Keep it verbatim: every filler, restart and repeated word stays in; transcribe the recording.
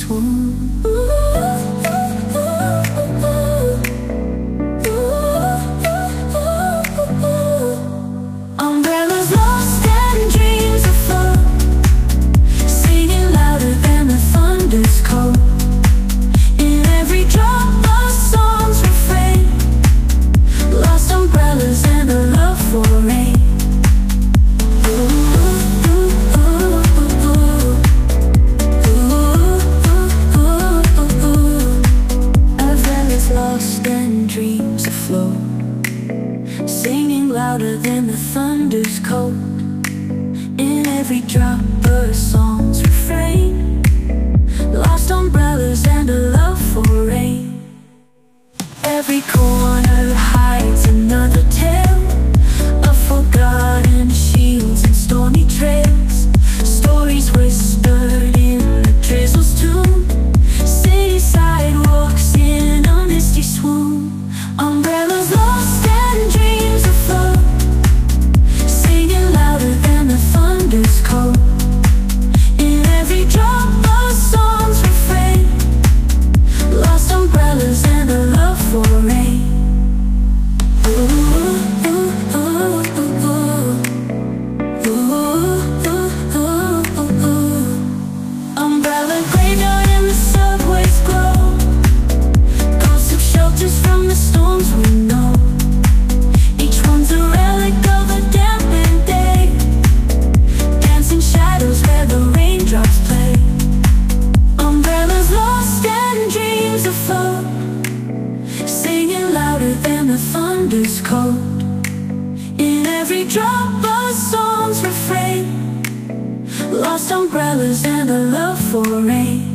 swoon. Umbrellas lost and dreams afloat, singing louder than the thunder's cold. In every drop a song's refrain, lost umbrellas and a love for rain. Lost and dreams afloat, singing louder than the thunder's cold. In every drop a song's refrain, lost umbrellas and a love for rain. Every corner hides another tale of forgotten shields and stormy trails, stories whispered in the drizzle's tune, city sidewalks in a misty swoon. Umbrellas lost and dreams afloat, singing louder than the thunder's cold. In every drop a song's refrain, lost umbrellas and a love for rain. Ooh, ooh, ooh, ooh, ooh. Ooh, ooh, ooh, ooh, ooh. Umbrella graveyard in the subway's glow, ghosts of shelters from the storms we know. Each one's a relic of a dampened day, dancing shadows where the raindrops play. Umbrellas lost and dreams afloat, singing louder than the thunder's cold. In every drop a song's refrain, lost umbrellas and a love for rain.